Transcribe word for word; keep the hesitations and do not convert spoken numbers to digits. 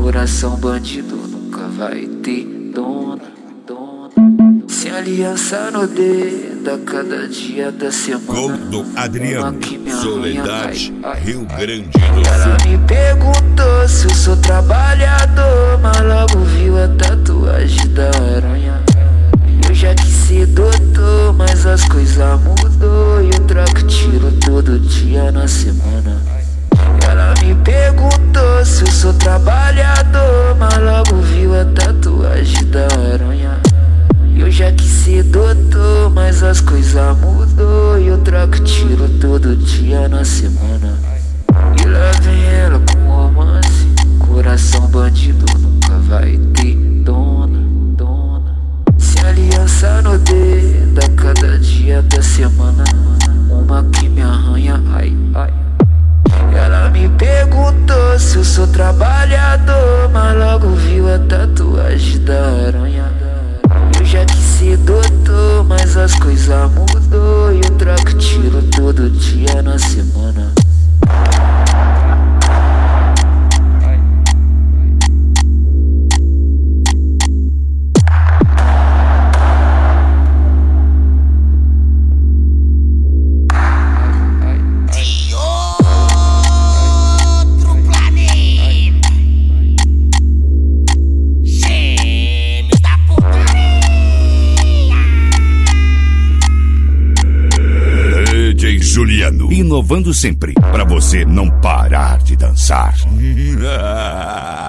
Coração bandido nunca vai ter dona, dona. Sem aliança no dedo a cada dia da semana. Goldo Adriano, Soledade, ai, ai, Rio ai. Grande do Ela Sul. me perguntou se eu sou trabalhador, mas logo viu a tatuagem da aranha. Eu já quis ser doutor, mas as coisas mudou e eu troco tiro todo dia na semana. Ela me perguntou se eu sou trabalhador, mas logo viu a tatuagem da aranha. Eu já quis ser doutor, mas as coisas mudou e eu troco tiro todo dia na semana. E lá vem ela com romance, coração bandido nunca vai ter dona, dona. Sem aliança no dedo a cada dia da semana, uma que me arranha, ai, ai. Ela me perguntou se eu sou trabalhador, mas logo viu a tatuagem da aranha. Eu já quis ser doutor, mas as coisas mudou e eu troco tiro todo dia na semana. Juliano, inovando sempre, pra você não parar de dançar.